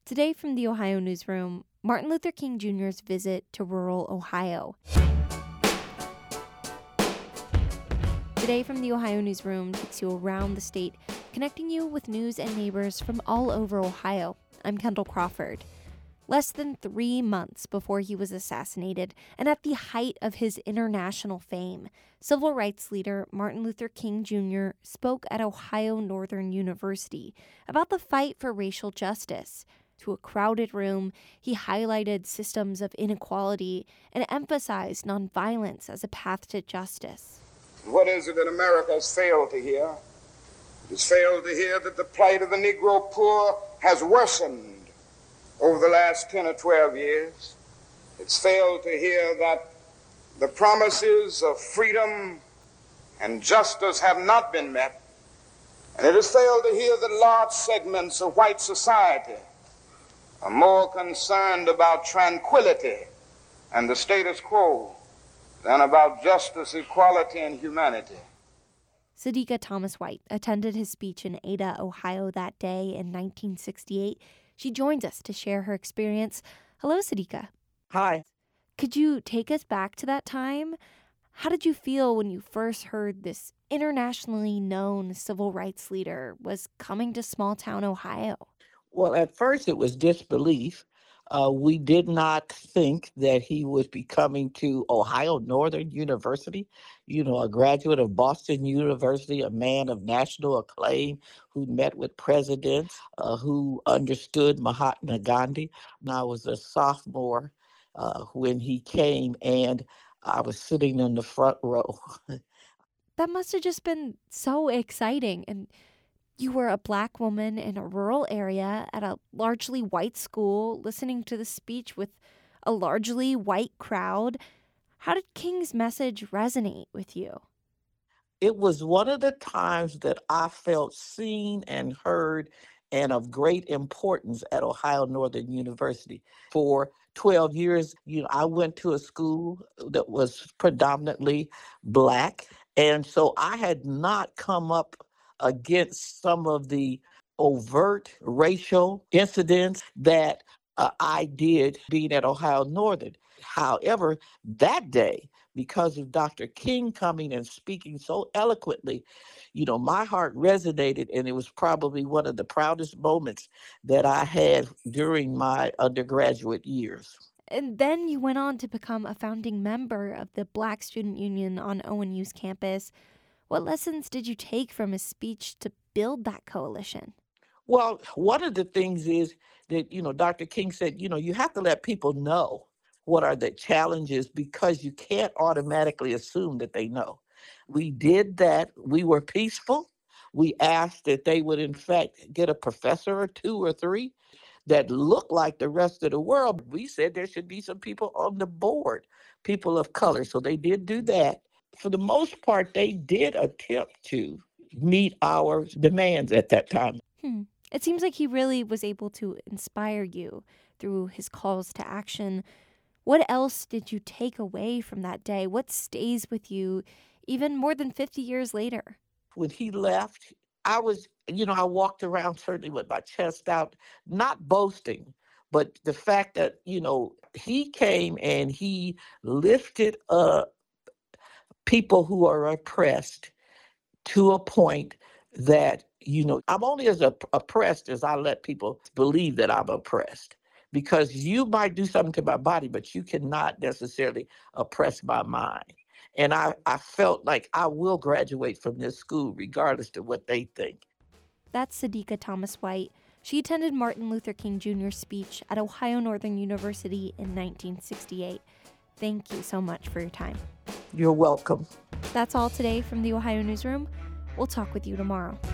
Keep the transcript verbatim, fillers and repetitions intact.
Today from the Ohio Newsroom, Martin Luther King Junior's visit to rural Ohio. Today from the Ohio Newsroom takes you around the state, connecting you with news and neighbors from all over Ohio. I'm Kendall Crawford. Less than three months before he was assassinated, and at the height of his international fame, civil rights leader Martin Luther King Junior spoke at Ohio Northern University about the fight for racial justice. To a crowded room, he highlighted systems of inequality and emphasized nonviolence as a path to justice. What is it that America has failed to hear? It has failed to hear that the plight of the Negro poor has worsened over the last ten or twelve years. It's failed to hear that the promises of freedom and justice have not been met. And it has failed to hear that large segments of white society are more concerned about tranquility and the status quo than about justice, equality, and humanity. Sadika Thomas White attended his speech in Ada, Ohio that day in nineteen sixty-eight. She joins us to share her experience. Hello, Sadika. Hi. Could you take us back to that time? How did you feel when you first heard this internationally known civil rights leader was coming to small-town Ohio? Well, at first it was disbelief. Uh, we did not think that he would be coming to Ohio Northern University, you know, a graduate of Boston University, a man of national acclaim who met with presidents, uh, who understood Mahatma Gandhi. And I was a sophomore uh, when he came, and I was sitting in the front row. That must have just been so exciting. And you were a Black woman in a rural area at a largely white school, listening to the speech with a largely white crowd. How did King's message resonate with you? It was one of the times that I felt seen and heard and of great importance at Ohio Northern University. For twelve years, you know, I went to a school that was predominantly Black, and so I had not come up against some of the overt racial incidents that uh, I did being at Ohio Northern. However, that day, because of Doctor King coming and speaking so eloquently, you know, my heart resonated, and it was probably one of the proudest moments that I had during my undergraduate years. And then you went on to become a founding member of the Black Student Union on O N U's campus. What lessons did you take from his speech to build that coalition? Well, one of the things is that, you know, Doctor King said, you know, you have to let people know what are the challenges because you can't automatically assume that they know. We did that. We were peaceful. We asked that they would, in fact, get a professor or two or three that looked like the rest of the world. We said there should be some people on the board, people of color. So they did do that. For the most part, they did attempt to meet our demands at that time. Hmm. It seems like he really was able to inspire you through his calls to action. What else did you take away from that day? What stays with you even more than fifty years later? When he left, I was, you know, I walked around certainly with my chest out, not boasting, but the fact that, you know, he came and he lifted up people who are oppressed to a point that, you know, I'm only as op- oppressed as I let people believe that I'm oppressed. Because you might do something to my body, but you cannot necessarily oppress my mind. And I, I felt like I will graduate from this school regardless of what they think. That's Sadika Thomas White. She attended Martin Luther King Junior's speech at Ohio Northern University in nineteen sixty-eight. Thank you so much for your time. You're welcome. That's all today from the Ohio Newsroom. We'll talk with you tomorrow.